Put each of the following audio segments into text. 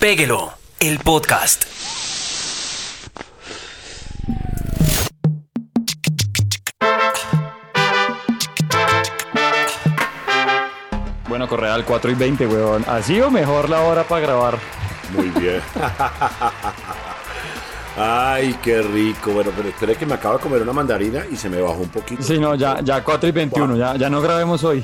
Péguelo, el podcast. Bueno, Correal, 4:20, weón. ¿Así o mejor la hora para grabar? Muy bien. Ay, qué rico. Bueno, pero espere que me acabo de comer una mandarina y se me bajó un poquito. Sí, no, ya 4:21, ya no grabemos hoy.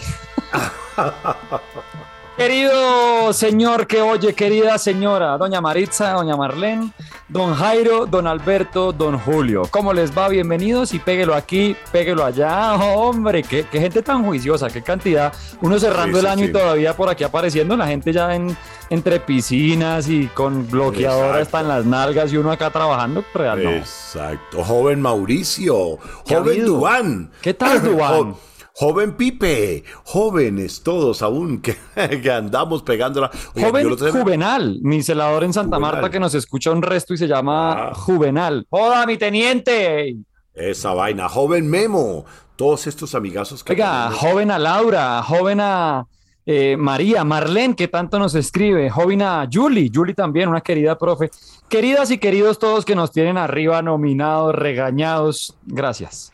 Querido señor que oye, querida señora, doña Maritza, doña Marlene, don Jairo, don Alberto, don Julio, ¿cómo les va? Bienvenidos y péguelo aquí, péguelo allá. Oh, hombre, qué gente tan juiciosa, qué cantidad. Uno cerrando el año y todavía por aquí apareciendo, la gente ya entre piscinas y con bloqueadora está en las nalgas y uno acá trabajando, real no. Exacto. Joven Mauricio, joven Duván. ¿Qué tal, Duván? Joven Pipe, jóvenes todos aún que andamos pegándola. Oye, joven Juvenal, mi celador en Santa Marta que nos escucha un resto y se llama Juvenal. ¡Joda, mi teniente! Esa vaina. Joven Memo, todos estos amigazos que... Oiga, joven a Laura, joven a María, Marlene, que tanto nos escribe, joven a Julie también, una querida profe. Queridas y queridos todos que nos tienen arriba nominados, regañados, gracias.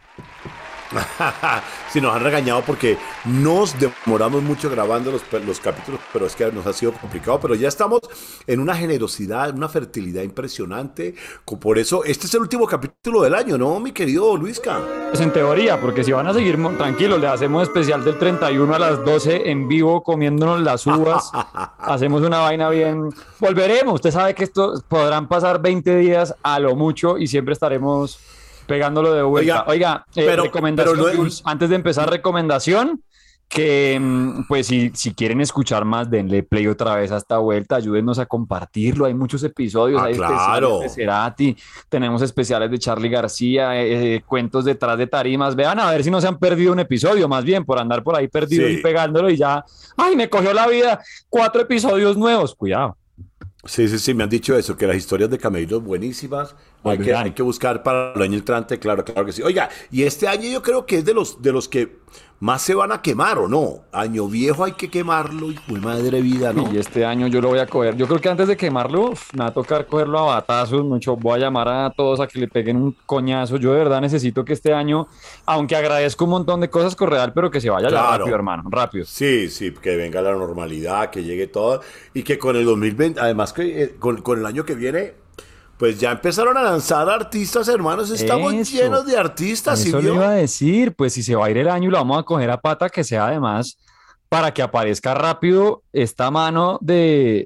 Sí, nos han regañado porque nos demoramos mucho grabando los capítulos, pero es que nos ha sido complicado, pero ya estamos en una generosidad, una fertilidad impresionante. Por eso, este es el último capítulo del año, ¿no, mi querido Luisca? Pues en teoría, porque si van a seguir tranquilos, le hacemos especial del 31 a las 12 en vivo comiéndonos las uvas, hacemos una vaina bien. Volveremos, usted sabe que esto podrán pasar 20 días a lo mucho y siempre estaremos pegándolo de vuelta. Oiga, recomendación, Jules, antes de empezar, recomendación, que pues si quieren escuchar más, denle play otra vez a esta vuelta, ayúdenos a compartirlo, hay muchos episodios, hay especiales de Cerati, tenemos especiales de Charly García, cuentos detrás de tarimas, vean a ver si no se han perdido un episodio, más bien por andar por ahí perdido y pegándolo y ya, ¡ay, me cogió la vida! 4 episodios nuevos, cuidado. Sí, me han dicho eso, que las historias de Camilo buenísimas, hay que buscar para el año entrante, claro que sí. Oiga, y este año yo creo que es de los que más se van a quemar, ¿o no? Año viejo hay que quemarlo, y uy, madre vida, ¿no? Y este año yo lo voy a coger, yo creo que antes de quemarlo, me va a tocar cogerlo a batazos, mucho, voy a llamar a todos a que le peguen un coñazo, yo de verdad necesito que este año, aunque agradezco un montón de cosas Correal, pero que se vaya ya rápido, hermano, rápido. Sí, que venga la normalidad, que llegue todo, y que con el 2020, además que con el año que viene... Pues ya empezaron a lanzar artistas, hermanos, estamos llenos de artistas. Eso le iba a decir, pues si se va a ir el año, lo vamos a coger a pata, que sea además para que aparezca rápido esta mano de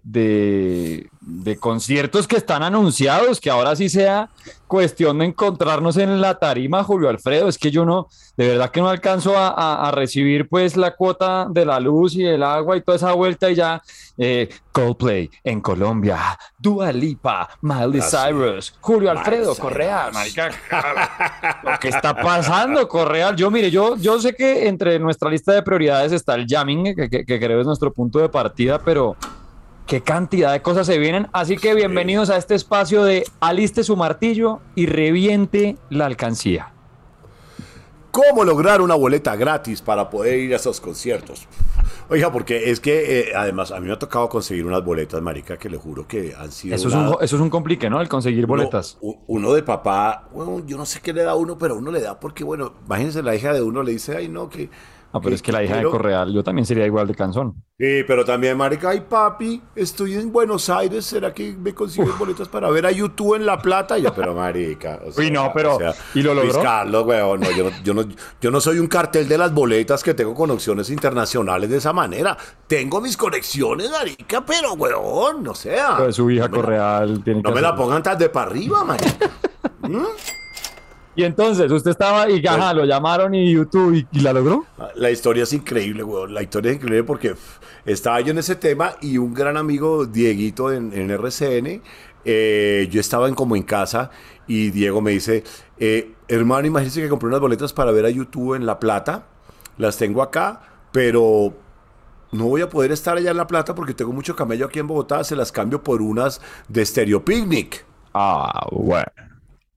conciertos que están anunciados, que ahora sí sea cuestión de encontrarnos en la tarima, Julio Alfredo. Es que yo de verdad que no alcanzo a recibir pues la cuota de la luz y el agua y toda esa vuelta y ya Coldplay en Colombia, Dua Lipa, Miley Cyrus, Julio Alfredo, Correal, marica, lo que está pasando, Correal. Yo sé que entre nuestra lista de prioridades está el jamming, que creo es nuestro punto de partida, pero qué cantidad de cosas se vienen, así que bienvenidos a este espacio de aliste su martillo y reviente la alcancía. ¿Cómo lograr una boleta gratis para poder ir a esos conciertos? Oiga, porque es que además a mí me ha tocado conseguir unas boletas, marica, que le juro que han sido... Eso es un complique, ¿no? El conseguir boletas. Uno de papá, bueno, yo no sé qué le da a uno, pero uno le da porque, bueno, imagínense, la hija de uno le dice, ay, no, que... Pero es que la hija de Correal, yo también sería igual de cansón. Sí, pero también, marica, ay, papi, estoy en Buenos Aires, ¿será que me consigues boletas para ver a YouTube en La Plata? Ya, pero marica, o sea, uy, no, pero, ¿y lo logró? Luis Carlos, weón, no, yo no soy un cartel de las boletas que tengo conexiones internacionales de esa manera. Tengo mis conexiones, marica, pero, weón, no sea. Pero su hija Correal tiene que no me la pongan tan de para arriba, marica. Y entonces, usted estaba y lo llamaron y YouTube y la logró. La historia es increíble, weón. La historia es increíble porque estaba yo en ese tema y un gran amigo, Dieguito, en RCN, yo estaba como en casa y Diego me dice, hermano, imagínese que compré unas boletas para ver a YouTube en La Plata. Las tengo acá, pero no voy a poder estar allá en La Plata porque tengo mucho camello aquí en Bogotá. Se las cambio por unas de Stereo Picnic. Ah, bueno.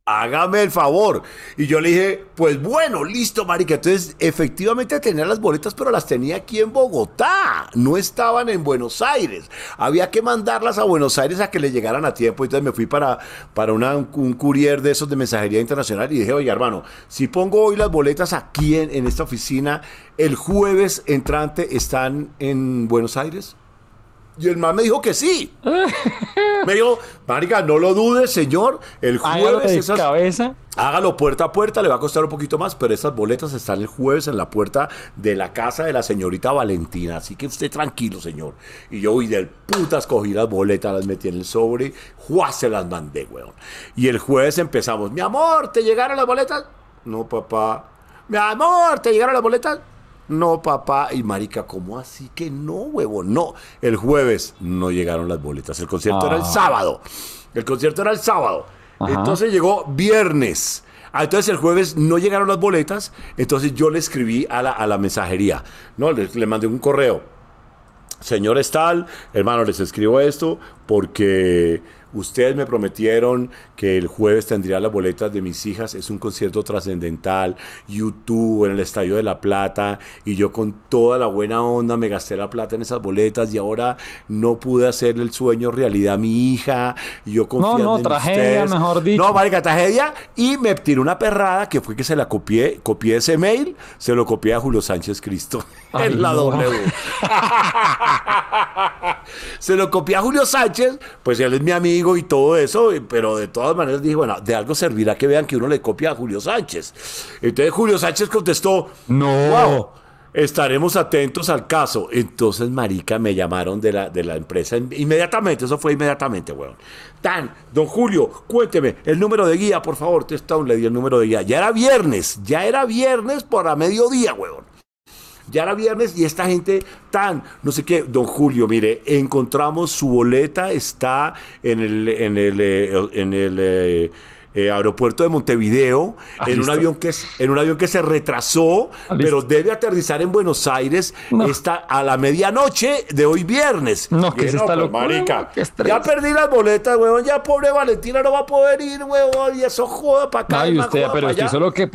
hágame el favor. Y yo le dije, pues bueno, listo, marica. Entonces, efectivamente tenía las boletas, pero las tenía aquí en Bogotá. No estaban en Buenos Aires. Había que mandarlas a Buenos Aires a que le llegaran a tiempo. Entonces me fui para un courier de esos de mensajería internacional y dije, oye, hermano, si pongo hoy las boletas aquí en esta oficina, el jueves entrante están en Buenos Aires. Y el man me dijo que sí. Me dijo, marica, no lo dudes, señor. El jueves hágalo puerta a puerta, le va a costar un poquito más, pero esas boletas están el jueves en la puerta de la casa de la señorita Valentina. Así que usted tranquilo, señor. Y yo, y del putas, cogí las boletas, las metí en el sobre, ¡juá! Se las mandé, weón. Y el jueves empezamos. Mi amor, ¿te llegaron las boletas? No, papá. Mi amor, ¿te llegaron las boletas? No, papá. Y marica, ¿cómo así que no, huevón? No, el jueves no llegaron las boletas. El concierto era el sábado. El concierto era el sábado. Ajá. Entonces llegó viernes. Entonces el jueves no llegaron las boletas. Entonces yo le escribí a la mensajería. No, le mandé un correo. Señor Estal, hermano, les escribo esto porque ustedes me prometieron que el jueves tendría las boletas de mis hijas. Es un concierto trascendental, YouTube en el Estadio de La Plata, y yo con toda la buena onda me gasté la plata en esas boletas y ahora no pude hacerle el sueño realidad a mi hija. Y yo confiando en tragedia, ustedes. Mejor dicho. No, marica, tragedia. Y me tiré una perrada que fue que se la copié ese mail, se lo copié a Julio Sánchez Cristo. Ay, en la no. W. Se lo copié a Julio Sánchez, pues él es mi amigo y todo eso, pero de todas maneras dije, bueno, de algo servirá que vean que uno le copia a Julio Sánchez. Entonces Julio Sánchez contestó, no, wow, estaremos atentos al caso. Entonces, marica, me llamaron de la empresa inmediatamente, eso fue inmediatamente, weón. Don Julio, cuénteme, el número de guía, por favor. Le di el número de guía. Ya era viernes por a mediodía, weón. Ya era viernes y esta gente no sé qué. Don Julio, mire, encontramos su boleta, está en el aeropuerto de Montevideo, en un avión que se retrasó, pero debe aterrizar en Buenos Aires. Está a la medianoche de hoy viernes. No, que se está loco. Marica, ya perdí las boletas, weón. Ya pobre Valentina no va a poder ir, weón. Y eso joda para acá. Ay, usted, pero usted solo que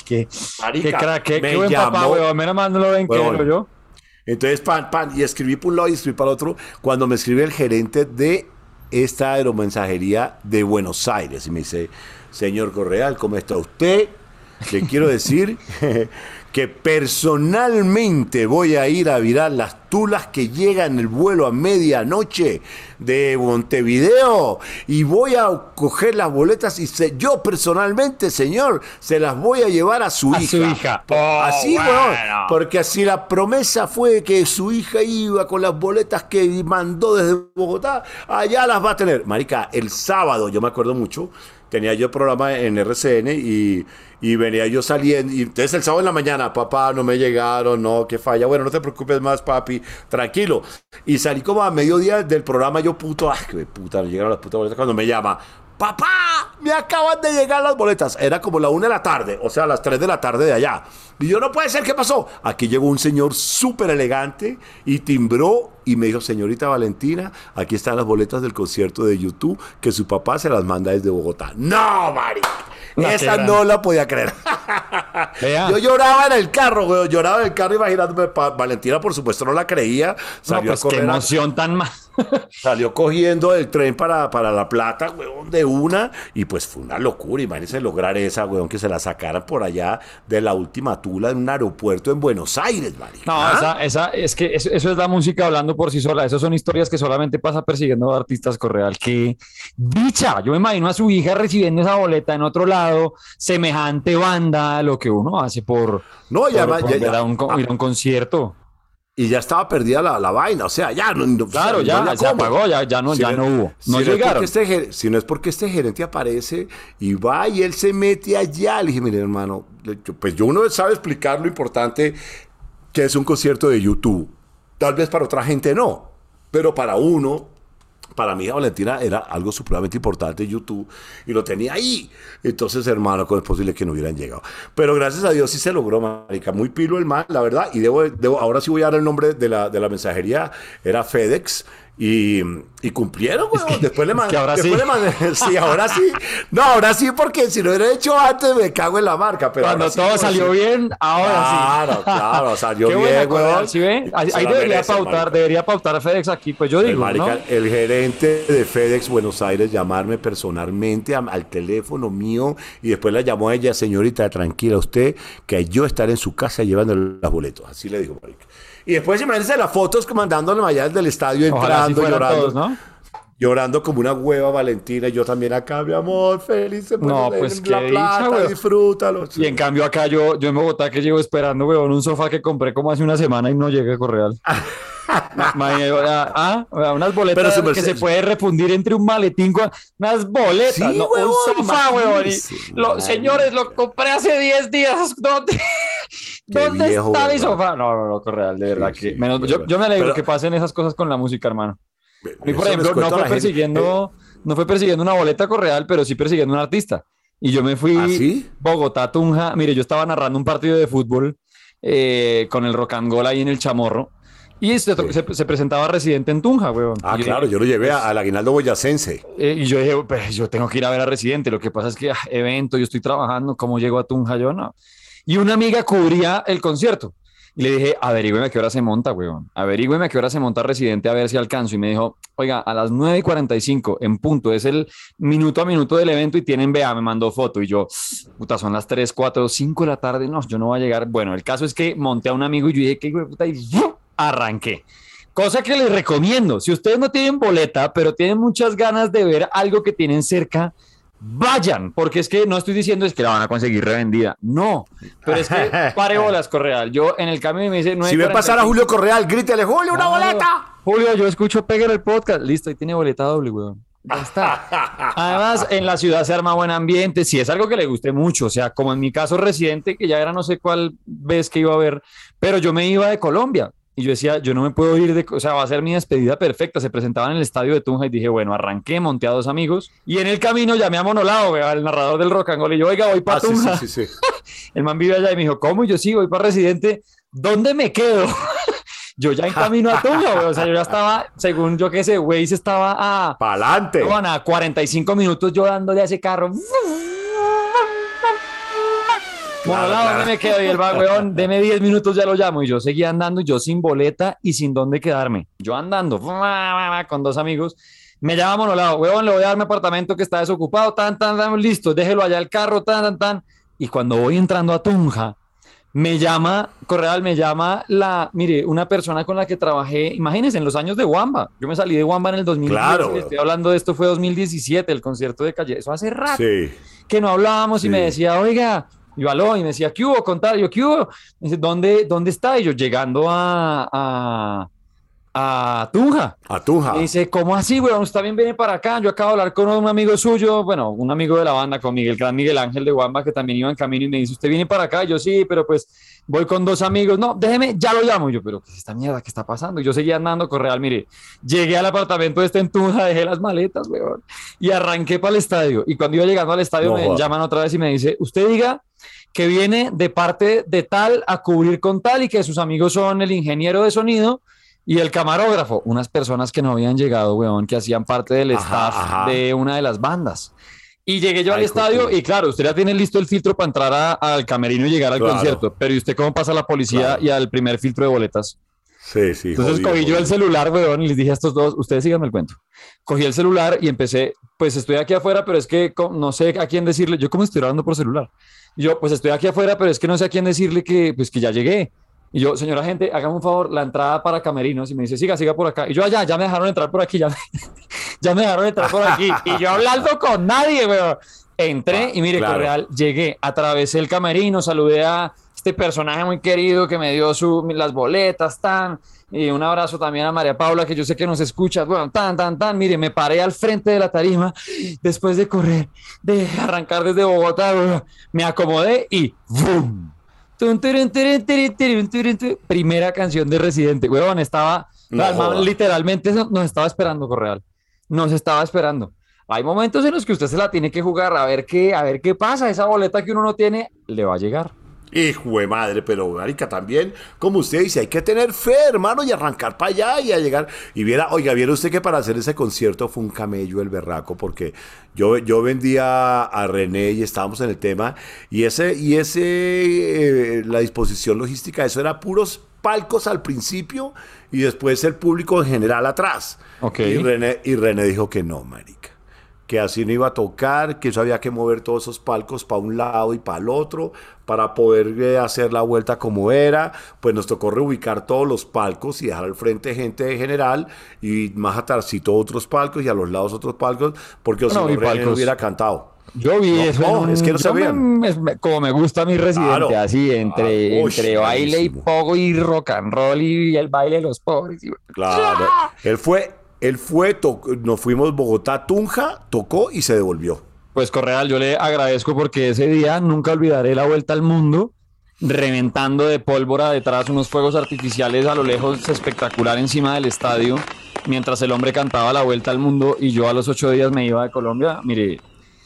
qué buen papá, weón. Menos mal no lo ven, que yo. Entonces, y escribí por un lado y escribí para el otro. Cuando me escribe el gerente de esta aeromensajería de Buenos Aires y me dice, señor Correal, ¿cómo está usted? Le quiero decir que personalmente voy a ir a virar las tulas que llegan en el vuelo a medianoche de Montevideo y voy a coger las boletas y yo personalmente, señor, se las voy a llevar a su hija. Así, bueno. Porque así la promesa fue que su hija iba con las boletas que mandó desde Bogotá, allá las va a tener. Marica, el sábado, yo me acuerdo mucho, tenía yo programa en RCN y venía yo saliendo, y entonces el sábado en la mañana, papá, no me llegaron, no, qué falla, bueno, no te preocupes más, papi, tranquilo. Y salí como a mediodía del programa, yo qué puta, no llegaron las putas boletas, cuando me llama, papá, me acaban de llegar las boletas. Era como la 1 de la tarde, o sea, las 3 de la tarde de allá. Y yo, no puede ser, ¿qué pasó? Aquí llegó un señor súper elegante y timbró y me dijo, señorita Valentina, aquí están las boletas del concierto de YouTube, que su papá se las manda desde Bogotá. ¡No, marica! Esa no la podía creer. Yo lloraba en el carro, güey. Lloraba en el carro imaginándome. Valentina, por supuesto, no la creía. Salió a correr. Qué emoción tan más. Salió cogiendo el tren para La Plata, weón, de una. Y pues fue una locura. Imagínense lograr esa, weón, que se la sacaran por allá de la última tula en un aeropuerto en Buenos Aires, marica. No, es que eso es la música hablando por sí sola. Esas son historias que solamente pasa persiguiendo a artistas Correal. ¡Qué dicha! Yo me imagino a su hija recibiendo esa boleta en otro lado, semejante banda, lo que uno hace por ir a un concierto. Y ya estaba perdida la vaina, o sea, ya no. Claro, se apagó, ya no hubo. No llegaron. Si no es porque este gerente aparece y va y él se mete allá. Le dije, mire, hermano, pues uno sabe explicar lo importante que es un concierto de YouTube. Tal vez para otra gente no, pero para uno, para mi hija Valentina era algo supremamente importante YouTube y lo tenía ahí. Entonces, hermano, ¿cómo es posible que no hubieran llegado? Pero gracias a Dios sí se logró, marica. Muy pilo el man, la verdad. Y ahora sí voy a dar el nombre de la mensajería. Era FedEx. Y cumplieron, weón. Después le mandé. ahora Después sí. le mandé. Sí, ahora sí. No, ahora sí, porque si lo hubiera hecho antes me cago en la marca. Pero Cuando ahora sí, todo pues, salió sí. bien, ahora sí. Claro, salió Qué bien, buena Correal, weón. ¿sí ve? Ahí Se la debería merece, pautar, marica. debería pautar FedEx aquí, pues yo digo, ¿no? El gerente de FedEx Buenos Aires llamarme personalmente al teléfono mío y después la llamó a ella, señorita, tranquila usted, que yo estaré en su casa llevándole los boletos. Así le digo, marica. Y después imagínense las fotos que mandándole allá del estadio, Ojalá así entrando, fueran llorando. todos, ¿no? Llorando como una hueva, Valentina, y yo también acá, mi amor, feliz en No, Buenos pues Aires, qué La dicha, Plata, weón. disfrútalo. Y en cambio acá yo en Bogotá que llevo esperando, weón, un sofá que compré como hace una semana y no llega a Correal. Unas Pero boletas su que se merced- puede refundir entre un maletín con unas boletas, Sí, no, huevón, un sofá, weón. imagínese, Señores, lo compré hace 10 días. ¿Dónde, Qué ¿dónde viejo, está mi ¿verdad? sofá? No, Correal, de verdad Sí, que menos, sí, yo me alegro pero- que pasen esas cosas con la música, hermano. A mí, por Eso les ejemplo, cuento a la gente. no fue persiguiendo una boleta Correal, pero sí persiguiendo un artista. Y yo me ¿Ah, fui sí? Bogotá, Tunja. Mire, yo estaba narrando un partido de fútbol con el Rock and Roll ahí en el Chamorro. Y se presentaba Residente en Tunja, weón. Ah, Y yo claro, dije, yo lo llevé pues, al Aguinaldo Boyacense. y yo dije, pues yo tengo que ir a ver a Residente. Lo que pasa es que evento, yo estoy trabajando, ¿cómo llego a Tunja? Yo no. Y una amiga cubría el concierto. Y le dije, averígüeme a qué hora se monta, weón. Averígüeme a qué hora se monta Residente a ver si alcanzo. Y me dijo, oiga, a las 9:45 en punto, es el minuto a minuto del evento y tienen, vea, me mandó foto. Y yo, puta, son las 3, 4, 5 de la tarde. No, yo no voy a llegar. Bueno, el caso es que monté a un amigo y yo dije, qué hijo de puta, y ¡fu! Arranqué. Cosa que les recomiendo. Si ustedes no tienen boleta, pero tienen muchas ganas de ver algo que tienen cerca, vayan, porque es que no estoy diciendo es que la van a conseguir revendida, no, pero es que pare bolas, Correal. Yo en el cambio me dice, Si ve pasar a Julio Correal, grítele, Julio, una boleta. Julio, yo escucho Peguer el podcast, listo, ahí tiene boleta doble, weón. Ya está. Además, en la ciudad se arma buen ambiente, si es algo que le guste mucho, o sea, como en mi caso Residente, que ya era no sé cuál vez que iba a ver, pero yo me iba de Colombia. Y yo decía, yo no me puedo ir o sea, va a ser mi despedida perfecta. Se presentaba en el estadio de Tunja y dije, bueno, arranqué, monté a 2 amigos y en el camino llamé a Monolao, vea, el narrador del Rock and Roll, y yo, oiga, voy para Sí, Tunja. sí. El man vive allá y me dijo, ¿cómo? Y yo sí, voy para Residente. ¿Dónde me quedo? Yo ya en camino a Tunja, güey. O sea, yo ya estaba, según yo qué sé, güey, se estaba Pa'lante. a 45 minutos yo dándole a ese carro. Monolao, ¿dónde me quedo? Y el va, weón, deme 10 minutos, ya lo llamo. Y yo seguía andando, yo sin boleta y sin dónde quedarme. Yo andando con 2 amigos. Me llama Monolao, weón, le voy a dar mi apartamento que está desocupado, listo, déjelo allá el carro, Y cuando voy entrando a Tunja, me llama, Correal, mire, una persona con la que trabajé, imagínense, en los años de Wamba. Yo me salí de Wamba en el 2010. Claro. Estoy hablando de esto, fue 2017, el concierto de Calle. Eso hace rato Sí. que no hablábamos y Sí. me decía, oiga, yo aló, y me decía, ¿qué hubo? Contar, yo, ¿qué hubo? Me dice, ¿dónde está? Y yo llegando a Tunja. A Tunja. Me dice, ¿cómo así, weón? ¿Usted también viene para acá? Yo acabo de hablar con un amigo suyo, bueno, un amigo de la banda, con Miguel, gran Miguel Ángel de Wamba, que también iba en camino y me dice, ¿usted viene para acá? Y yo, sí, pero pues voy con 2 amigos. No, déjeme, ya lo llamo. Y yo, pero ¿qué es esta mierda? ¿Qué está pasando? Y yo seguía andando, Correal, mire, llegué al apartamento en Tunja, dejé las maletas, weón, y arranqué para el estadio. Y cuando iba llegando al estadio No, me joda. llaman otra vez y me dice, usted diga que viene de parte de tal a cubrir con tal y que sus amigos son el ingeniero de sonido y el camarógrafo, unas personas que no habían llegado, weón, que hacían parte del staff de una de las bandas. Y llegué yo al estadio cultura. y claro, usted ya tiene listo el filtro para entrar al camerino y llegar al Claro. concierto, pero ¿y usted cómo pasa a la policía Claro. y al primer filtro de boletas? Sí. Entonces jodido, cogí yo jodido. el celular, weón, y les dije a estos 2, ustedes síganme el cuento. Cogí el celular y empecé, pues estoy aquí afuera, pero es que no sé a quién decirle, yo como estoy hablando por celular. Y yo, pues estoy aquí afuera, pero es que no sé a quién decirle pues que ya llegué. Y yo, señora gente, hágame un favor, la entrada para camerinos. Y me dice, siga por acá. Y yo, ya me dejaron entrar por aquí, ya me dejaron entrar por aquí. Y yo hablando con nadie, weón. Entré y mire, claro. Correal, llegué, atravesé el camerino, saludé a este personaje muy querido que me dio las boletas, y un abrazo también a María Paula, que yo sé que nos escucha, bueno, mire, me paré al frente de la tarima, después de correr, de arrancar desde Bogotá, weón, me acomodé y ¡boom! Primera canción de Residente, weón, estaba, No joda. literalmente nos estaba esperando, Correal, nos estaba esperando. Hay momentos en los que usted se la tiene que jugar a ver qué pasa. Esa boleta que uno no tiene le va a llegar. Hijo de madre, pero marica, también, como usted dice, hay que tener fe, hermano, y arrancar para allá y a llegar. Y viera usted que para hacer ese concierto fue un camello el berraco, porque yo vendía a René y estábamos en el tema, la disposición logística, eso era puros palcos al principio y después el público en general atrás. Ok. Y René dijo que no, marica, que así no iba a tocar, que eso había que mover todos esos palcos para un lado y para el otro, para poder hacer la vuelta como era. Pues nos tocó reubicar todos los palcos y dejar al frente gente de general y más atrásito otros palcos y a los lados otros palcos, porque si no, René no hubiera cantado. Yo vi eso. Es que no sabían. Como me gusta mi Residente, Claro. así, entre baile y buenísimo. pogo y rock and roll y el baile de los pobres. Claro. Nos fuimos Bogotá-Tunja, tocó y se devolvió. Pues Correal, yo le agradezco porque ese día nunca olvidaré la vuelta al mundo, reventando de pólvora detrás unos fuegos artificiales a lo lejos, espectacular encima del estadio, mientras el hombre cantaba la vuelta al mundo y yo a los 8 días me iba de Colombia. Mire,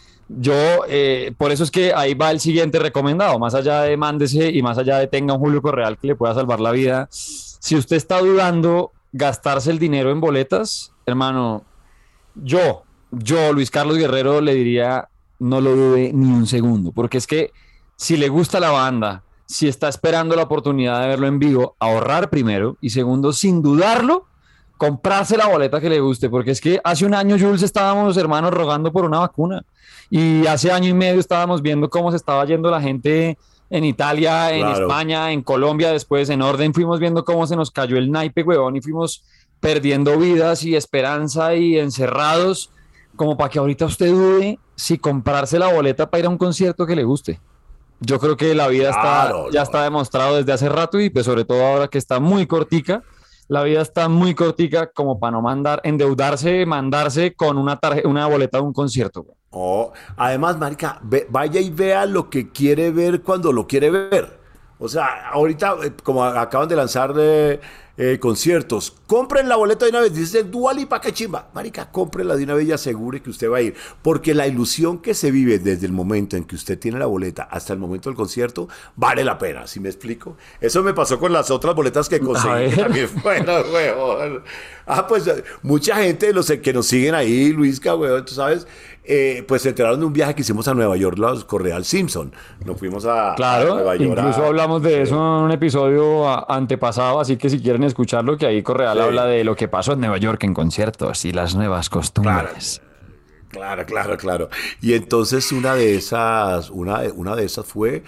por eso es que ahí va el siguiente recomendado, más allá de mándese y más allá de tenga un Julio Correal que le pueda salvar la vida. Si usted está dudando gastarse el dinero en boletas, hermano, yo, Luis Carlos Guerrero, le diría, no lo dude ni un segundo, porque es que si le gusta la banda, si está esperando la oportunidad de verlo en vivo, ahorrar primero y segundo, sin dudarlo, comprarse la boleta que le guste, porque es que hace un año, Jules, estábamos, hermanos, rogando por una vacuna y hace año y medio estábamos viendo cómo se estaba yendo la gente en Italia, en Claro. España, en Colombia, después en orden fuimos viendo cómo se nos cayó el naipe, huevón, y fuimos perdiendo vidas y esperanza y encerrados, como para que ahorita usted dude si comprarse la boleta para ir a un concierto que le guste. Yo creo que la vida Claro, ya no. está demostrado desde hace rato y pues sobre todo ahora que está muy cortica, la vida está muy cortica como para no mandarse con una boleta de un concierto, güey. Además, marica, vaya y vea lo que quiere ver cuando lo quiere ver. O sea, ahorita, como acaban de lanzar conciertos, compren la boleta de una vez. Dice Dua Lipa, qué chimba. Marica, cómprenla de una vez y asegure que usted va a ir. Porque la ilusión que se vive desde el momento en que usted tiene la boleta hasta el momento del concierto, vale la pena, ¿sí me explico? Eso me pasó con las otras boletas que conseguí, que ver. también fueron, weón. Pues mucha gente de los que nos siguen ahí, Luisca, weón, tú sabes, pues se enteraron de un viaje que hicimos a Nueva York, los Correal Simpson. Nos fuimos a Claro, Nueva York. incluso hablamos de eso en un episodio antepasado, así que si quieren escucharlo, que ahí Correal Sí. habla de lo que pasó en Nueva York en conciertos y las nuevas costumbres. Claro. Y entonces una de esas fue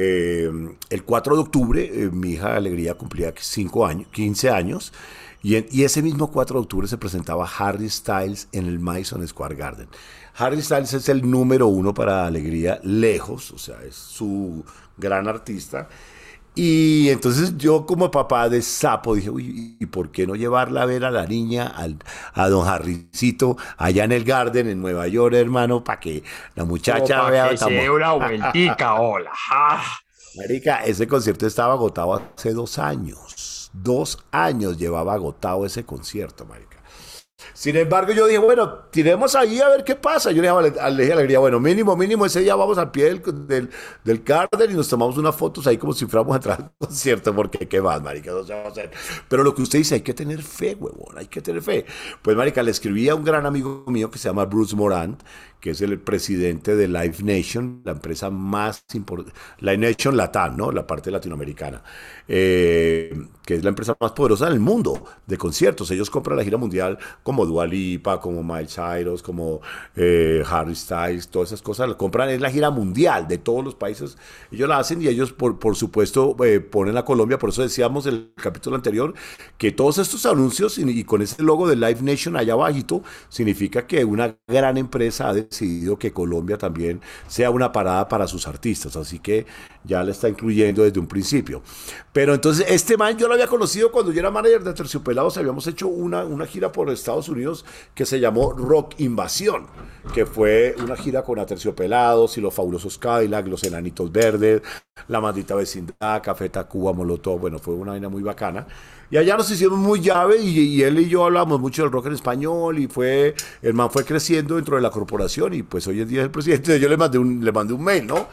el 4 de octubre, mi hija Alegría cumplía 15 años, y ese mismo 4 de octubre se presentaba Harry Styles en el Madison Square Garden. Harry Styles es el número uno para Alegría, lejos, o sea, es su gran artista. Y entonces yo como papá de sapo dije, uy, ¿y por qué no llevarla a ver a la niña, a don Harrycito, allá en el Garden, en Nueva York, hermano, para que la muchacha vea? una vueltica, hola. Marica, ese concierto estaba agotado hace 2 años. 2 años llevaba agotado ese concierto, marica. Sin embargo, yo dije, bueno, tiremos ahí a ver qué pasa. Yo le dije a Alegría, bueno, mínimo ese día vamos al pie del Garden y nos tomamos unas fotos ahí como si fuéramos a entrar al concierto, porque qué más, marica, no se va a hacer. Pero lo que usted dice, hay que tener fe, huevón, hay que tener fe. Pues, marica, le escribí a un gran amigo mío que se llama Bruce Morant, que es el presidente de Live Nation, la empresa más importante, Live Nation Latam, ¿no? La parte latinoamericana, que es la empresa más poderosa del mundo de conciertos. Ellos compran la gira mundial como Dua Lipa, como Miley Cyrus, como Harry Styles, todas esas cosas. La compran, es la gira mundial de todos los países. Ellos la hacen y ellos, por supuesto, ponen a Colombia. Por eso decíamos en el capítulo anterior que todos estos anuncios y con ese logo de Live Nation allá abajito, significa que una gran empresa ha decidido que Colombia también sea una parada para sus artistas. Así que ya la está incluyendo desde un principio. Pero entonces, este man yo lo había conocido cuando yo era manager de Terciopelados. Habíamos hecho una gira por Estados Unidos que se llamó Rock Invasión, que fue una gira con Aterciopelados y los Fabulosos Cadillac, los Enanitos Verdes, La Maldita Vecindad, Café Tacuba, Molotov. Bueno, fue una vaina muy bacana. Y allá nos hicimos muy llave y él y yo hablamos mucho del rock en español y el man fue creciendo dentro de la corporación y pues hoy en día es el presidente. Yo le mandé un mail, ¿no?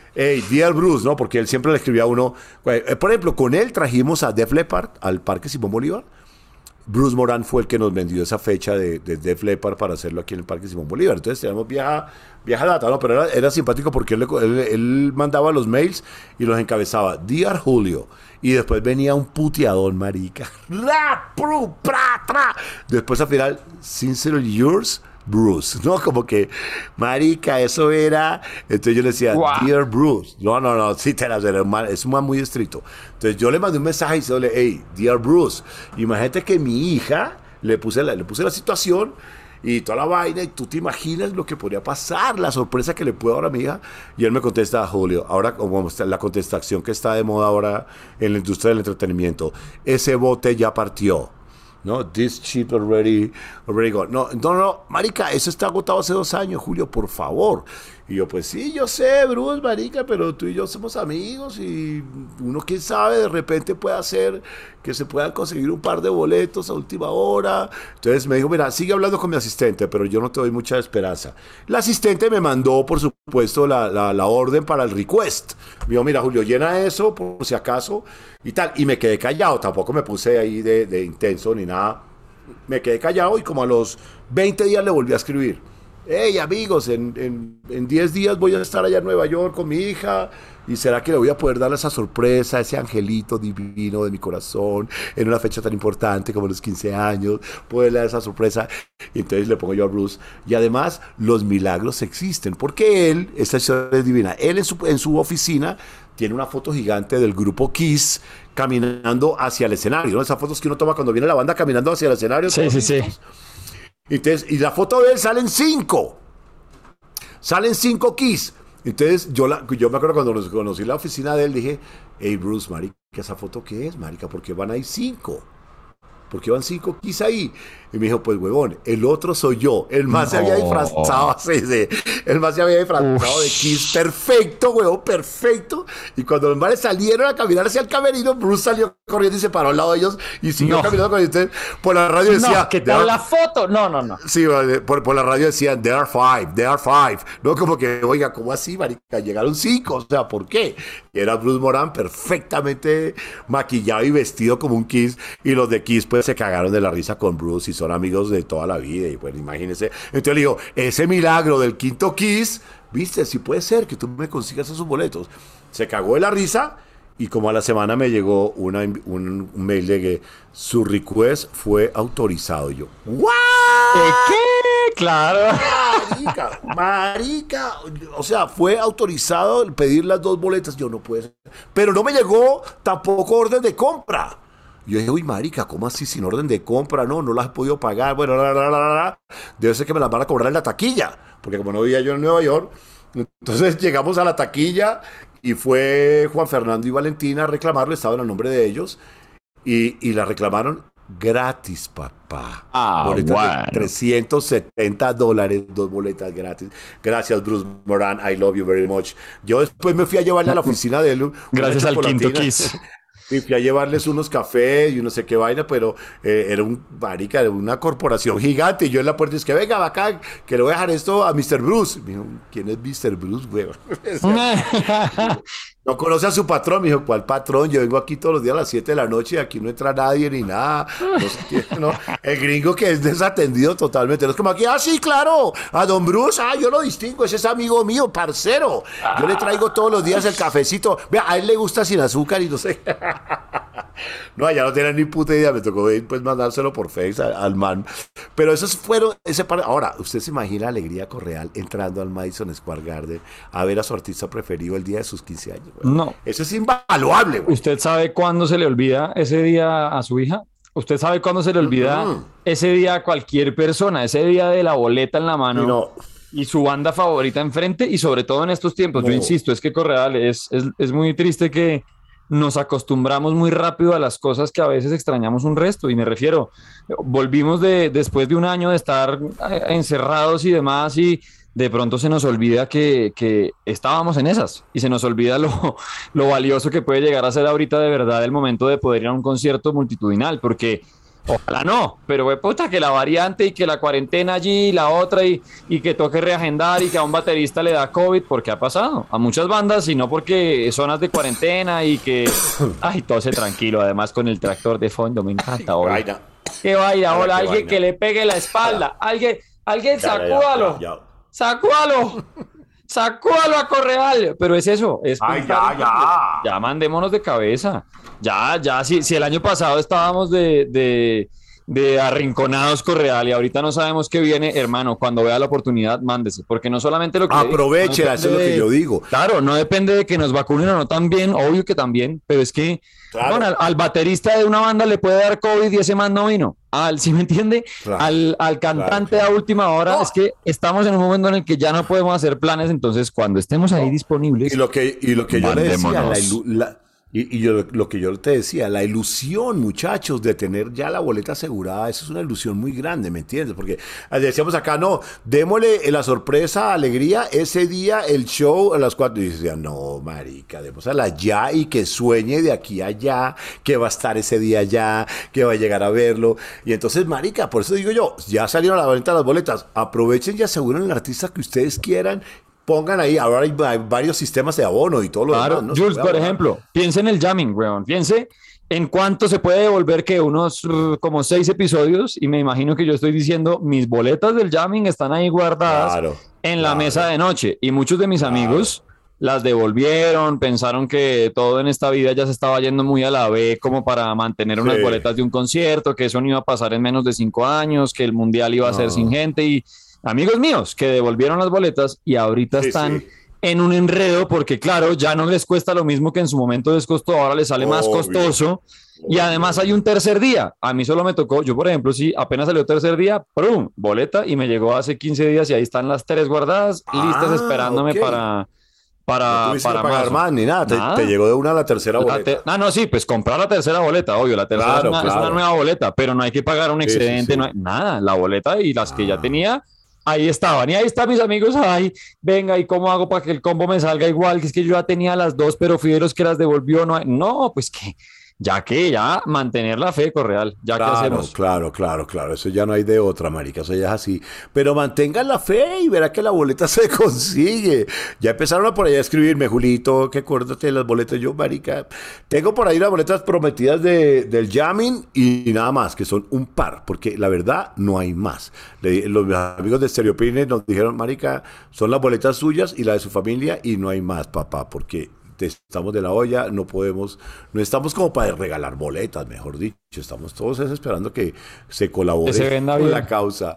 Hey, Dear Bruce, ¿no? Porque él siempre le escribía a uno. Por ejemplo, con él trajimos a Def Leppard al Parque Simón Bolívar. Bruce Moran fue el que nos vendió esa fecha de Def Leppard para hacerlo aquí en el Parque Simón Bolívar. Entonces teníamos vieja data, ¿no? Pero era simpático porque él mandaba los mails y los encabezaba, Dear Julio. Y después venía un puteadón, marica. Después al final, Sincerely Yours, Bruce, ¿no? Como que, marica, eso era. Entonces yo le decía, Wow. Dear Bruce. No, sí, es un man muy estricto. Entonces yo le mandé un mensaje diciéndole, hey, Dear Bruce. Imagínate que mi hija le puse la situación y toda la vaina, y tú te imaginas lo que podría pasar, la sorpresa que le puedo dar a mi hija. Y él me contesta, Julio, ahora como está la contestación que está de moda ahora en la industria del entretenimiento, ese bote ya partió. No, this ship already gone. No, marica, eso está agotado hace 2 años, Julio, por favor. Y yo, pues sí, yo sé, Bruce, marica, pero tú y yo somos amigos y uno, quién sabe, de repente puede hacer que se puedan conseguir un par de boletos a última hora. Entonces me dijo, mira, sigue hablando con mi asistente, pero yo no te doy mucha esperanza. La asistente me mandó, por supuesto, la orden para el request. Me dijo, mira, Julio, llena eso por si acaso y tal. Y me quedé callado, tampoco me puse ahí de intenso ni nada. Me quedé callado y como a los 20 días le volví a escribir. Hey, amigos, en 10 días voy a estar allá en Nueva York con mi hija. ¿Y será que le voy a poder dar esa sorpresa, ese angelito divino de mi corazón, en una fecha tan importante como los 15 años? Poderle dar esa sorpresa. Y entonces le pongo yo a Bruce. Y además, los milagros existen. Porque él, esta historia es divina, él en su oficina tiene una foto gigante del grupo Kiss caminando hacia el escenario, ¿no? Esas fotos que uno toma cuando viene la banda caminando hacia el escenario. Sí, sí, sí. Entonces, y la foto de él salen 5. Salen 5 Kiss. Entonces, yo me acuerdo cuando conocí la oficina de él, dije, hey, Bruce, marica, ¿esa foto qué es, marica? ¿Por qué van ahí 5? ¿Por qué van 5 Kiss ahí? Y me dijo, pues, huevón, el otro soy yo. El más se había disfrazado, sí. El más se había disfrazado de Kiss. Perfecto, huevón, perfecto. Y cuando los manes salieron a caminar hacia el camerino, Bruce salió corriendo y se paró al lado de ellos y siguió caminando con ellos. Por la radio decía... No, ¿qué tal la foto? No. Sí, por la radio decían, there are five. No, como que, oiga, ¿cómo así, marica? Llegaron 5, o sea, ¿por qué? Y era Bruce Moran perfectamente maquillado y vestido como un Kiss. Y los de Kiss, pues, se cagaron de la risa con Bruce y son amigos de toda la vida. Y, pues, imagínense. Entonces le digo, ese milagro del 5º Kiss, viste, sí puede ser que tú me consigas esos boletos. Se cagó de la risa. Y como a la semana me llegó un mail de que su request fue autorizado. Y yo, ¿what? ¿Qué? Claro. Marica. O sea, fue autorizado el pedir las 2 boletas. Yo no puedo. Pero no me llegó tampoco orden de compra. Yo dije, uy, marica, ¿cómo así sin orden de compra? No las he podido pagar. Bueno, debe ser que me las van a cobrar en la taquilla. Porque como no vivía yo en Nueva York, entonces llegamos a la taquilla. Y fue Juan Fernando y Valentina a reclamarlo, estaban a nombre de ellos, y la reclamaron gratis, papá. Boletas bueno. de $370, 2 boletas gratis. Gracias, Bruce Moran, I love you very much. Yo después me fui a llevarle a la oficina de él. Gracias al 5º Kiss. Y fui a llevarles unos cafés y no sé qué vaina, pero era era una corporación gigante. Y yo en la puerta dije, venga, acá, que le voy a dejar esto a Mr. Bruce. Me dijo, ¿quién es Mr. Bruce, güey? No conoce a su patrón. Me dijo, ¿cuál patrón? Yo vengo aquí todos los días a las 7 de la noche y aquí no entra nadie ni nada. No sé qué, no. El gringo que es desatendido totalmente. No es como aquí, sí, claro, a don Bruce, yo lo distingo, ese es amigo mío, parcero. Yo le traigo todos los días el cafecito. Vea, a él le gusta sin azúcar y no sé. No, allá no tenía ni puta idea, me tocó pues mandárselo por Face al man. Pero esos fueron Ahora, usted se imagina Alegría Correal entrando al Madison Square Garden a ver a su artista preferido el día de sus 15 años. Güey. No. Eso es invaluable, güey. ¿Usted sabe cuándo se le olvida ese día a su hija? ¿Usted sabe cuándo se le olvida ese día a cualquier persona? Ese día de la boleta en la mano y su banda favorita enfrente, y sobre todo en estos tiempos. Yo insisto, es que Correal es muy triste que nos acostumbramos muy rápido a las cosas que a veces extrañamos un resto, y me refiero, volvimos después de un año de estar encerrados y demás, y de pronto se nos olvida que estábamos en esas, y se nos olvida lo valioso que puede llegar a ser ahorita de verdad el momento de poder ir a un concierto multitudinal, porque Ojalá no, pero puta que la variante y que la cuarentena allí, la otra y que toque reagendar y que a un baterista le da COVID, porque ha pasado a muchas bandas y no porque zonas de cuarentena y que, ay, tose tranquilo, además con el tractor de fondo, me encanta. Hola. Qué vaina, hola, alguien que le pegue la espalda, alguien sacúdalo, sacúdalo. Sacúdalo a Correal, pero es eso, es ya mandémonos de cabeza. Ya, si el año pasado estábamos de arrinconados Correal y ahorita no sabemos qué viene, hermano, cuando vea la oportunidad, mándese, porque no solamente lo que aproveche, eso es lo que yo digo. Claro, no depende de que nos vacunen o no también, obvio que también, pero es que claro. Bueno, al baterista de una banda le puede dar COVID y ese man no vino. ¿Sí me entiende? Claro, al cantante a última hora, es que estamos en un momento en el que ya no podemos hacer planes, entonces cuando estemos ahí disponibles. Y lo que yo le decía, lo que yo te decía, la ilusión, muchachos, de tener ya la boleta asegurada, eso es una ilusión muy grande, ¿me entiendes? Porque decíamos acá, no, démosle la sorpresa, alegría, ese día el show a las 4, y decían, no, marica, démosla ya y que sueñe de aquí a allá, que va a estar ese día allá, que va a llegar a verlo, y entonces, marica, por eso digo yo, ya salieron a la venta las boletas, aprovechen y aseguren el artista que ustedes quieran. Pongan ahí, ahora hay varios sistemas de abono y todo lo demás. ¿No? Jules, por ejemplo, piense en el jamming, weón. Piense en cuánto se puede devolver que unos como 6 episodios, y me imagino que yo estoy diciendo, mis boletas del jamming están ahí guardadas en la mesa de noche, y muchos de mis amigos las devolvieron, pensaron que todo en esta vida ya se estaba yendo muy a la B como para mantener unas boletas de un concierto, que eso no iba a pasar en menos de 5 años, que el mundial iba a ser sin gente, y amigos míos que devolvieron las boletas y ahorita están en un enredo porque, claro, ya no les cuesta lo mismo que en su momento les costó, ahora les sale más costoso. Y además hay un tercer día. A mí solo me tocó, yo por ejemplo, sí, apenas salió tercer día, ¡prum! Boleta, y me llegó hace 15 días y ahí están las 3 guardadas, listas esperándome para no tuviste que pagar más ni nada. Te llegó de una a la tercera boleta. No, sí, pues comprar la tercera boleta, obvio, la tercera es una nueva boleta, pero no hay que pagar un excedente, no hay nada, la boleta y las que ya tenía. Ahí estaban, y ahí están mis amigos, ay, venga, ¿y cómo hago para que el combo me salga igual? Que es que yo ya tenía las 2, pero fui de los que las devolvió, no, pues ya mantener la fe, Correal, ¿qué hacemos? Claro, eso ya no hay de otra, marica, eso ya es así, pero mantengan la fe y verá que la boleta se consigue. Ya empezaron a por allá a escribirme, Julito, que acuérdate de las boletas, yo, marica, tengo por ahí las boletas prometidas del jamming y nada más, que son un par, porque la verdad no hay más. Los amigos de Stereopines nos dijeron, marica, son las boletas suyas y la de su familia y no hay más, papá, porque estamos de la olla, no estamos como para regalar boletas, mejor dicho, estamos todos esperando que se colabore con la causa.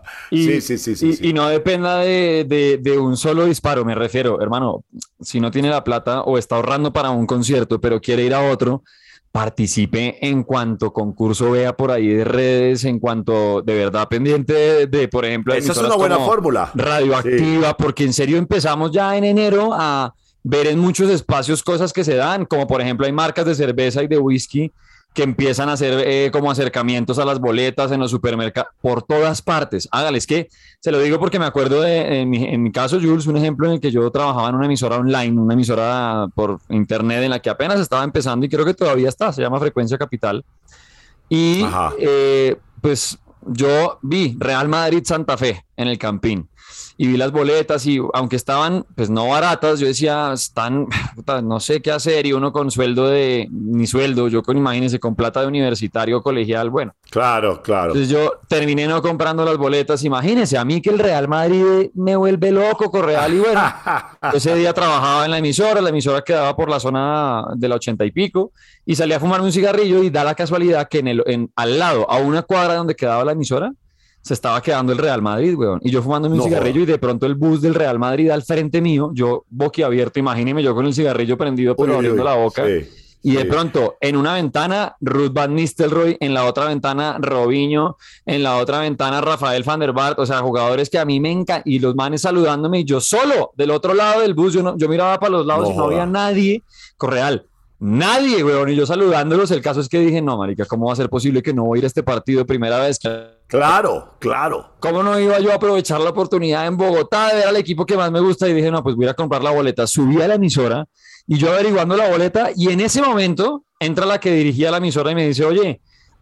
Y no dependa de un solo disparo, me refiero, hermano, si no tiene la plata o está ahorrando para un concierto, pero quiere ir a otro, participe en cuanto concurso vea por ahí de redes, en cuanto de verdad pendiente de por ejemplo, esa es una buena fórmula. Radioactiva, porque en serio empezamos ya en enero a ver en muchos espacios cosas que se dan, como por ejemplo hay marcas de cerveza y de whisky que empiezan a hacer como acercamientos a las boletas en los supermercados, por todas partes. Hágale, es que se lo digo porque me acuerdo en mi caso, Jules, un ejemplo en el que yo trabajaba en una emisora online, una emisora por internet en la que apenas estaba empezando y creo que todavía está, se llama Frecuencia Capital. Y pues yo vi Real Madrid Santa Fe en el Campín. Y vi las boletas y aunque estaban pues no baratas, yo decía, no sé qué hacer, y uno con ni sueldo, yo imagínense, con plata de universitario colegial, bueno. Claro. Entonces yo terminé no comprando las boletas, imagínense, a mí que el Real Madrid me vuelve loco, Correal, y bueno, ese día trabajaba en la emisora quedaba por la zona de la 80 y pico, y salí a fumarme un cigarrillo y da la casualidad que al lado, a una cuadra donde quedaba la emisora, se estaba quedando el Real Madrid, weón. Y yo fumándome un cigarrillo y de pronto el bus del Real Madrid al frente mío, yo boquiabierto, imagíneme yo con el cigarrillo prendido pero abriendo la boca. Y de pronto en una ventana Ruud van Nistelrooy, en la otra ventana Robinho, en la otra ventana Rafael van der Vaart, o sea, jugadores que a mí me encantan, y los manes saludándome y yo solo del otro lado del bus, yo miraba para los lados y no había nadie, Correal. Nadie, weón, y yo saludándolos. El caso es que dije, no, marica, ¿cómo va a ser posible que no voy a ir a este partido primera vez? Claro. ¿Cómo no iba yo a aprovechar la oportunidad en Bogotá de ver al equipo que más me gusta? Y dije, no, pues voy a ir a comprar la boleta. Subí a la emisora y yo averiguando la boleta, y en ese momento entra la que dirigía la emisora y me dice, oye,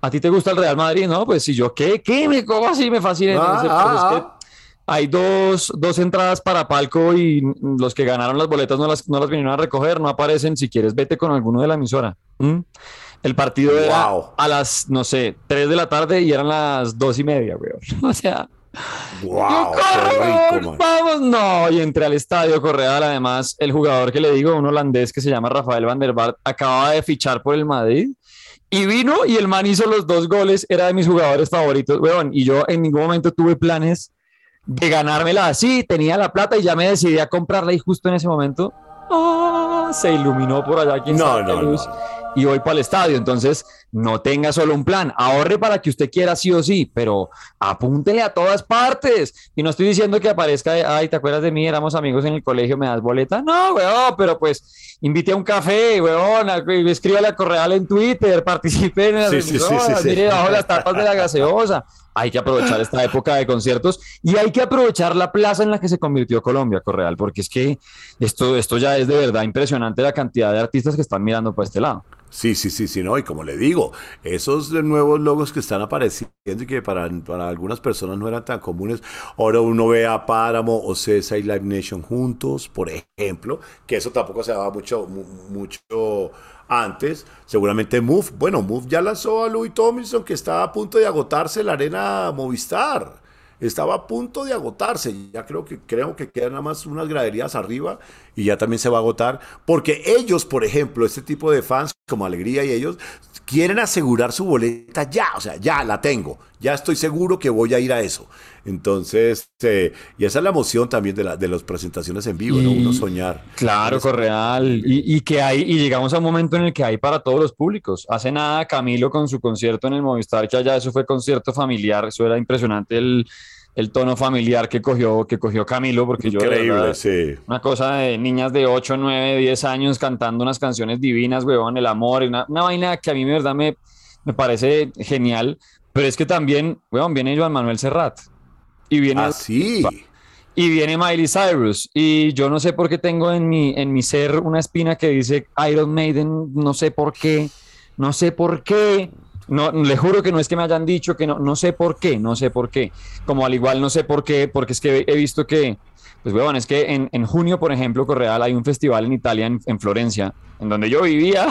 ¿A ti te gusta el Real Madrid? No, pues si yo, ¿Cómo así me fascina? Es que hay dos entradas para palco y los que ganaron las boletas no las vinieron a recoger, no aparecen. Si quieres, vete con alguno de la emisora. El partido era a las, no sé, 3 de la tarde y eran las 2:30, güey. O sea, Wow, qué rico, man. vamos, no. Y entré al estadio Correal. Además, el jugador que le digo, un holandés que se llama Rafael van der Vaart, acababa de fichar por el Madrid. Y vino y el man hizo los 2 goles, era de mis jugadores favoritos, weón. Y yo en ningún momento tuve planes de ganármela así, tenía la plata y ya me decidí a comprarla y justo en ese momento se iluminó por allá aquí en Santa Cruz y voy para el estadio. Entonces, no tenga solo un plan, ahorre para que usted quiera sí o sí, pero apúntele a todas partes. Y no estoy diciendo que aparezca, ay, ¿te acuerdas de mí? Éramos amigos en el colegio, ¿me das boleta? No, weón, pero pues invite a un café, weón, escríbale a Correal en Twitter, participe en las emisoras, mire bajo las tapas de la gaseosa. Hay que aprovechar esta época de conciertos y hay que aprovechar la plaza en la que se convirtió Colombia, Correal, porque es que esto ya es de verdad impresionante la cantidad de artistas que están mirando por este lado. Sí, no, y como le digo, esos nuevos logos que están apareciendo y que para algunas personas no eran tan comunes, ahora uno ve a Páramo, Ocesa y Live Nation juntos, por ejemplo, que eso tampoco se daba mucho antes. Seguramente Move ya lanzó a Louis Tomlinson, que estaba a punto de agotarse la arena Movistar. Estaba a punto de agotarse, ya creo que quedan nada más unas graderías arriba y ya también se va a agotar, porque ellos, por ejemplo, este tipo de fans como Alegría y ellos, quieren asegurar su boleta ya, o sea, ya la tengo, ya estoy seguro que voy a ir a eso. Entonces, y esa es la emoción también de las presentaciones en vivo, ¿no? Uno soñar. Claro, Correal, y llegamos a un momento en el que hay para todos los públicos. Hace nada Camilo con su concierto en el Movistar, que allá eso fue concierto familiar, eso era impresionante el tono familiar que cogió Camilo, porque increíble, yo, verdad, sí. una cosa de niñas de 8, 9, 10 años cantando unas canciones divinas, huevón, el amor, una vaina que a mí de verdad me parece genial, pero es que también, huevón, viene Joan Manuel Serrat, y viene... sí. Y viene Miley Cyrus, y yo no sé por qué tengo en mi ser una espina que dice Iron Maiden, no sé por qué, no, le juro que no es que me hayan dicho que no sé por qué, como al igual no sé por qué, porque es que he visto que, pues bueno, es que en junio, por ejemplo, Correal, hay un festival en Italia, en Florencia, en donde yo vivía,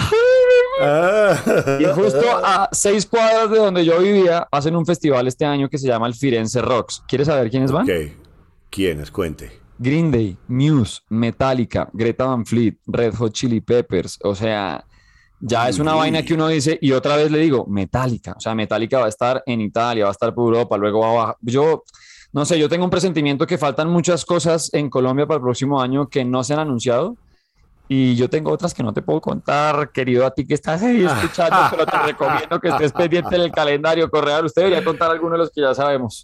y justo a 6 cuadras de donde yo vivía, hacen un festival este año que se llama el Firenze Rocks. ¿Quieres saber quiénes van? Ok. ¿Quiénes? Cuente. Green Day, Muse, Metallica, Greta Van Fleet, Red Hot Chili Peppers, o sea, ya es una vaina que uno dice, y otra vez le digo, Metallica, o sea, Metallica va a estar en Italia, va a estar por Europa, luego va a bajar. Yo, no sé, yo tengo un presentimiento que faltan muchas cosas en Colombia para el próximo año que no se han anunciado, y yo tengo otras que no te puedo contar, querido, a ti que estás ahí escuchando, pero te recomiendo que estés pendiente en el calendario Correal. Usted debería contar alguno de los que ya sabemos.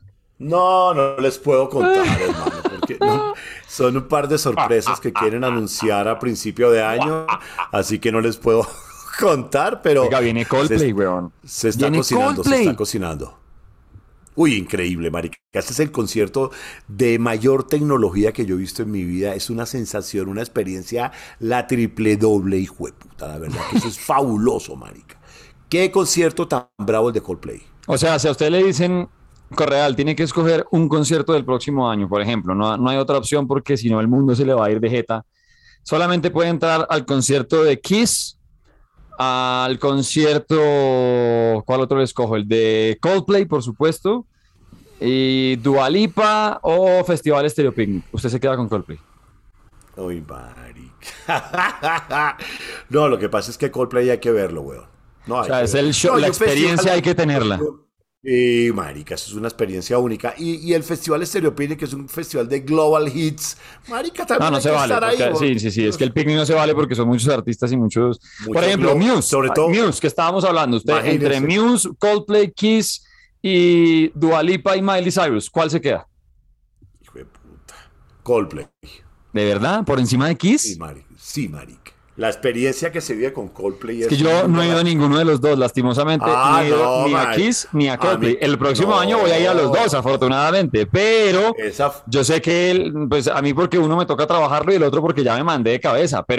No les puedo contar, hermano, porque son un par de sorpresas que quieren anunciar a principio de año, así que no les puedo contar, pero... Oiga, viene Coldplay, weón. Se está cocinando. Uy, increíble, marica. Este es el concierto de mayor tecnología que yo he visto en mi vida. Es una sensación, una experiencia, la triple doble, hijo de puta, la verdad. Que eso es fabuloso, marica. Qué concierto tan bravo el de Coldplay. O sea, si a usted le dicen... Correal, tiene que escoger un concierto del próximo año, por ejemplo. No hay otra opción porque si no el mundo se le va a ir de jeta. Solamente puede entrar al concierto de Kiss, al concierto... ¿Cuál otro le escojo? El de Coldplay, por supuesto, y Dua Lipa o Festival Estéreo Picnic. Usted se queda con Coldplay. Uy, marica. No, lo que pasa es que Coldplay hay que verlo, weón. O sea, es el show, la experiencia hay que tenerla. Y marica, eso es una experiencia única. Y el Festival Estéreo Picnic, que es un festival de global hits, marica, también no se vale. Ahí, sí, es que el picnic no se vale porque son muchos artistas y muchos por ejemplo, Muse, sobre todo Muse, que estábamos hablando. Usted, entre Muse, Coldplay, Kiss y Dua Lipa y Miley Cyrus, ¿cuál se queda? Hijo de puta. Coldplay. ¿De verdad? ¿Por encima de Kiss? Sí, marica. La experiencia que se vive con Coldplay es que yo no he ido a ninguno de los dos, lastimosamente. No he ido ni a Kiss ni a Coldplay. El próximo año voy a ir a los dos, afortunadamente. Pero yo sé que pues a mí porque uno me toca trabajarlo y el otro porque ya me mandé de cabeza. Pero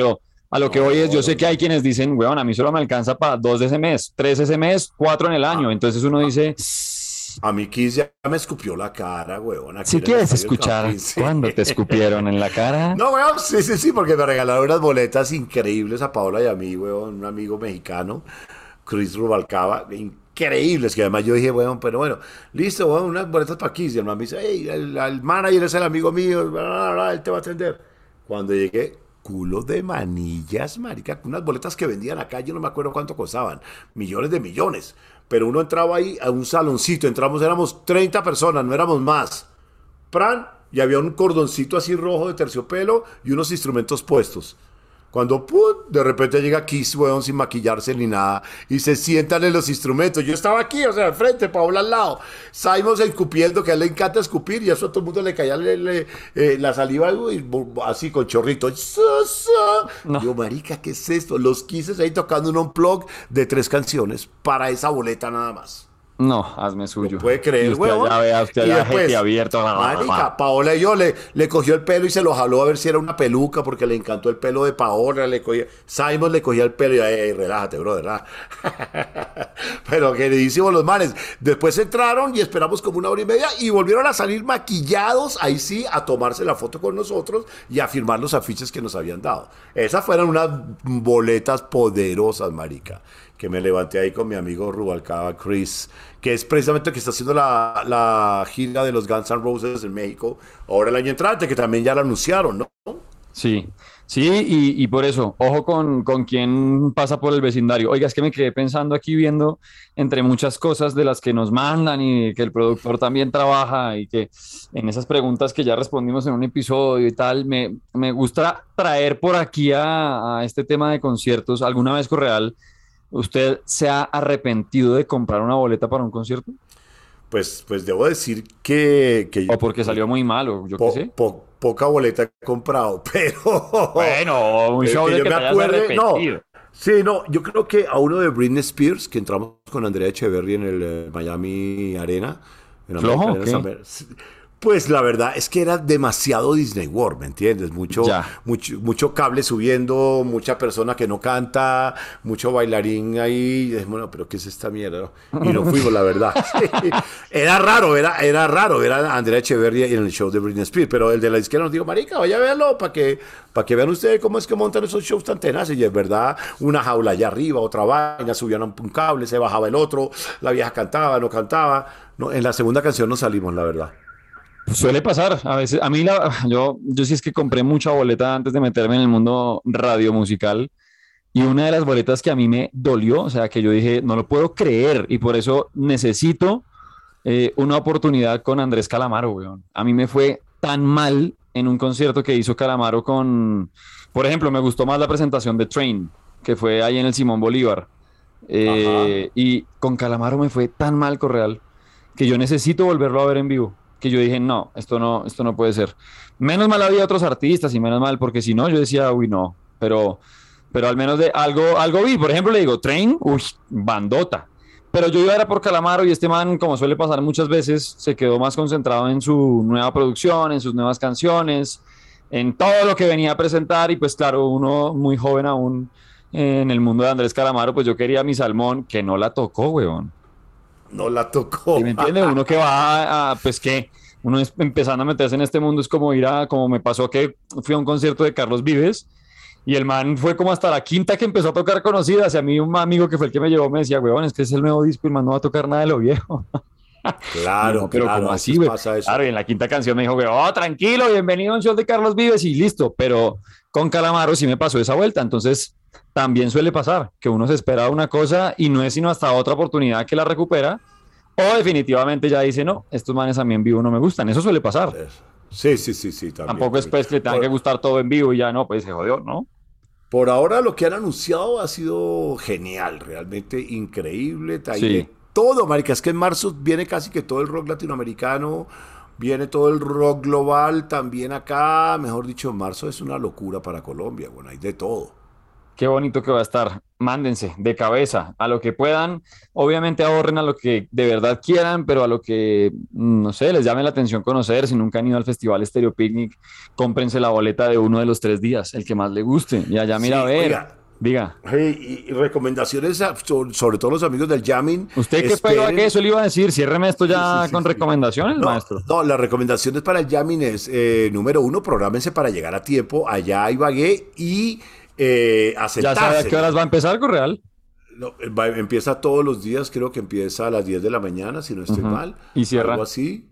A lo que voy es, No, yo no, sé que hay no. quienes dicen, weón, a mí solo me alcanza para 2 de ese mes, 3 ese mes, 4 en el año. Ah, Entonces uno dice, a mí Kiss ya me escupió la cara, weón, aquí si en el quieres estadio del escuchar Campín. Sí. cuándo te escupieron en la cara. No, weón, sí, sí, sí, porque me regalaron unas boletas increíbles a Paola y a mí, weón, un amigo mexicano, Chris Rubalcaba, increíbles, que además yo dije, weón, pero bueno, listo, weón, unas boletas para Kiss. Y el man me dice, hey, el manager es el amigo mío, bla, bla, bla, él te va a atender. Cuando llegué, culo de manillas, marica, unas boletas que vendían acá, yo no me acuerdo cuánto costaban, millones de millones. Pero uno entraba ahí a un saloncito, entramos, éramos 30 personas, no éramos más. Pran, y había un cordoncito así rojo de terciopelo y unos instrumentos puestos. Cuando ¡pum! De repente llega Kiss, weón, sin maquillarse ni nada, y se sientan en los instrumentos. Yo estaba aquí, o sea, al frente, Paola al lado. Simon escupiendo, que a él le encanta escupir, y eso a todo el mundo le caía la saliva y así con chorrito. No, Yo, marica, ¿qué es esto? Los Kisses ahí tocando un unplug de 3 canciones para esa boleta nada más. no, hazme ¿Lo suyo. puede Y creer, usted huevón? allá vea, usted Y allá jete después, abierto. marica, Paola y yo le cogió el pelo y se lo jaló a ver si era una peluca porque le encantó el pelo de Paola. Simon le cogía el pelo y ey, relájate, brother. Pero queridísimos los manes. Después entraron y esperamos como 1 hora y media y volvieron a salir maquillados, ahí sí, a tomarse la foto con nosotros y a firmar los afiches que nos habían dado. Esas fueron unas boletas poderosas, marica, que me levanté ahí con mi amigo Rubalcaba Chris, que es precisamente el que está haciendo la gira de los Guns N' Roses en México ahora el año entrante, que también ya lo anunciaron, ¿no? Sí, sí, y por eso, ojo con quién pasa por el vecindario. Oiga, es que me quedé pensando aquí viendo entre muchas cosas de las que nos mandan y que el productor también trabaja y que en esas preguntas que ya respondimos en un episodio y tal, me gusta traer por aquí a este tema de conciertos. ¿Alguna vez, Correal, usted se ha arrepentido de comprar una boleta para un concierto? Pues debo decir que ¿O porque salió muy mal o yo qué sé? poca boleta he comprado, Bueno, un pero show que de yo que me te hayas acuerde, no. arrepentido. Sí, no, yo creo que a uno de Britney Spears, que entramos con Andrea Echeverry en el Miami Arena, en ¿Flojo American o Arena, qué? pues la verdad es que era demasiado Disney World, ¿me entiendes? Mucho, Ya. mucho, mucho cable subiendo, mucha persona que no canta, mucho bailarín ahí. Bueno, pero ¿qué es esta mierda? Y no fuimos, la verdad. Sí. Era raro ver a Andrea Echeverría en el show de Britney Spears, pero el de la izquierda nos dijo, marica, vaya a verlo para que vean ustedes cómo es que montan esos shows tan tenaces. Y es verdad, una jaula allá arriba, otra vaina, subían un cable, se bajaba el otro, la vieja cantaba, no cantaba. No, en la segunda canción no salimos, la verdad. Suele pasar, a veces, a mí yo sí es que compré mucha boleta antes de meterme en el mundo radio musical y una de las boletas que a mí me dolió, o sea, que yo dije, no lo puedo creer y por eso necesito una oportunidad con Andrés Calamaro, weón. A mí me fue tan mal en un concierto que hizo Calamaro con, por ejemplo, me gustó más la presentación de Train, que fue ahí en el Simón Bolívar. Ajá. Y con Calamaro me fue tan mal, Correal, que yo necesito volverlo a ver en vivo. Que yo dije, no, esto no puede ser. Menos mal había otros artistas y menos mal, porque si no, yo decía, uy, no. Pero al menos de algo vi. Por ejemplo, le digo, Train, uy, bandota. Pero yo iba era por Calamaro y este man, como suele pasar muchas veces, se quedó más concentrado en su nueva producción, en sus nuevas canciones, en todo lo que venía a presentar. Y pues claro, uno muy joven aún en el mundo de Andrés Calamaro, pues yo quería mi salmón, que no la tocó, weón. No la ¿Sí tocó. me entiende? Uno que va pues que uno es empezando a meterse en este mundo es como como me pasó que fui a un concierto de Carlos Vives y el man fue como hasta la quinta que empezó a tocar conocidas y a mí un amigo que fue el que me llevó me decía, huevón, es que es el nuevo disco y el man no va a tocar nada de lo viejo. Y Claro, no, pero claro, como a así, veces güey. pasa eso. Claro, y en la quinta canción me dijo, güey, oh, tranquilo, bienvenido a un show de Carlos Vives y listo. Pero con Calamaro sí me pasó esa vuelta. Entonces, también suele pasar que uno se espera una cosa y no es sino hasta otra oportunidad que la recupera. O definitivamente ya dice, no, estos manes a mí en vivo no me gustan. Eso suele pasar. Sí, sí, sí, sí, también, Tampoco es también. pues que le tengan que Por, gustar todo en vivo y ya no, pues se jodió, ¿no? por ahora lo que han anunciado ha sido genial, realmente increíble. Hay Sí. de todo, marica. Es que en marzo viene casi que todo el rock latinoamericano, viene todo el rock global también acá. Mejor dicho, en marzo es una locura para Colombia. Bueno, hay de todo. Qué bonito que va a estar. Mándense de cabeza a lo que puedan. Obviamente ahorren a lo que de verdad quieran, pero a lo que, no sé, les llame la atención conocer. Si nunca han ido al Festival Stereo Picnic, cómprense la boleta de uno de los 3 días, el que más le guste. Y allá mira a Sí, ver. oiga, Diga, y recomendaciones, sobre todo los amigos del jamming, ¿usted qué pega que eso le iba a decir? Ciérreme esto ya con sí. recomendaciones, No, maestro. no, las recomendaciones para el jamming es, número uno, prográmense para llegar a tiempo allá a Ibagué y a ¿Ya sabe a qué sentarse. horas va a empezar, Correal? No, empieza todos los días, creo que empieza a las 10 de la mañana, si no estoy Ujú. mal, Y algo cierra. así.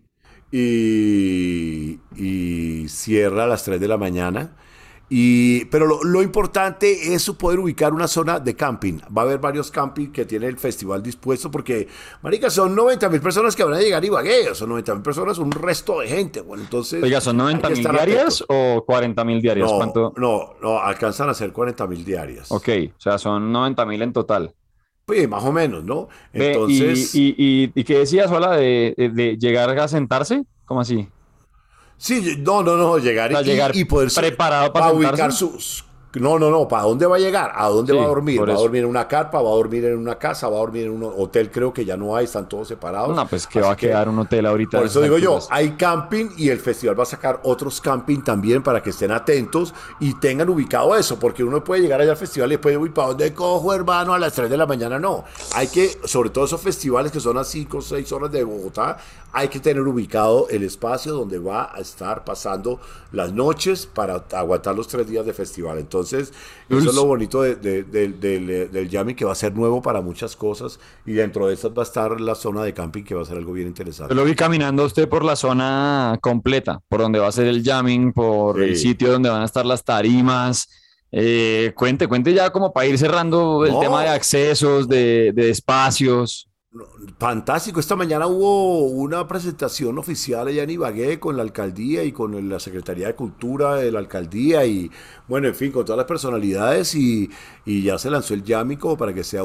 Y cierra a las 3 de la mañana. Pero lo importante es poder ubicar una zona de camping. Va a haber varios camping que tiene el festival dispuesto porque, marica, son 90.000 personas que van a llegar a Ibagué. Son 90.000 personas, un resto de gente. Bueno, entonces Oiga, ¿son hay 90 que mil estar diarias atentos. o 40.000 diarias? No, ¿Cuánto? no, no, alcanzan a ser 40.000 diarias. Ok, o sea, son 90.000 en total. Pues más o menos, ¿no? Ve, y, Entonces, y, y, ¿y qué decías, Hola, de llegar a sentarse? ¿Cómo así? sí, no, no, no, llegar O sea, llegar y poder preparado para para sentarse. ubicar sus... No, no, no, ¿para dónde va a llegar? ¿A dónde va a Sí, dormir? por ¿Va a eso. dormir en una carpa? ¿Va a dormir en una casa? ¿Va a dormir en un hotel? Creo que ya no hay, están todos separados. No, pues que va Así a que quedar un hotel ahorita a por eso esas digo yo, alturas. hay camping y el festival va a sacar otros camping también para que estén atentos y tengan ubicado eso, porque uno puede llegar allá al festival y después, uy, ¿para dónde cojo, hermano? A las 3 de la mañana, no. Hay que, sobre todo esos festivales que son a 5 o 6 horas de Bogotá, hay que tener ubicado el espacio donde va a estar pasando las noches para aguantar los 3 días de festival. Entonces, eso es lo Jules, bonito del jamming, que va a ser nuevo para muchas cosas y dentro de esas va a estar la zona de camping, que va a ser algo bien yo lo interesante. vi caminando a usted por la zona completa, por donde va a ser el jamming, por el Sí. sitio donde van a estar las tarimas. Cuente ya como para ir cerrando el tema de No, accesos, de espacios. fantástico. Esta mañana hubo una presentación oficial allá en Ibagué con la alcaldía y con la Secretaría de Cultura de la alcaldía y, bueno, en fin, con todas las personalidades y ya se lanzó el Yami como para que sea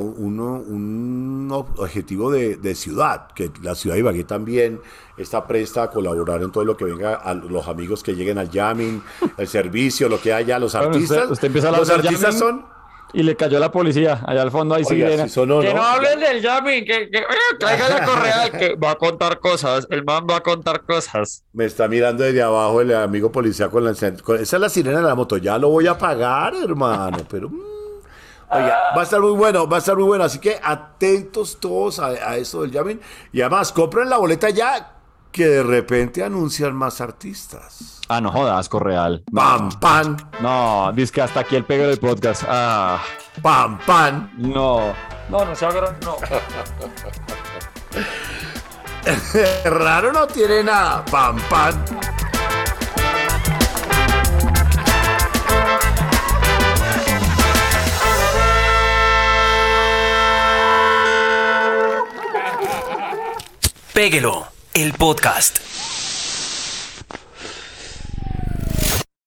un objetivo de ciudad, que la ciudad de Ibagué también está presta a colaborar en todo lo que venga, a los amigos que lleguen al jamming, el servicio, lo que haya, los Bueno, artistas. usted empieza a hablar Los del artistas jamming son, y le cayó la policía. Allá al fondo hay oiga, sirena. si son o Que no no. hablen del jamming, traiga la correa, que va a contar cosas. El man va a contar cosas. Me está mirando desde abajo el amigo policía esa es la sirena de la moto. Ya lo voy a pagar, hermano. Pero, oiga, va a estar muy bueno, va a estar muy bueno. Así que atentos todos a eso del jamming. Y además, compren la boleta ya, que de repente anuncian más artistas. Ah, no jodas, Correal. Pam, No, pam, no, dice que hasta aquí el pegue del podcast. Ah, pam, pam. no. No se haga, no. Raro no tiene nada. Pam, pam. Péguelo, el podcast.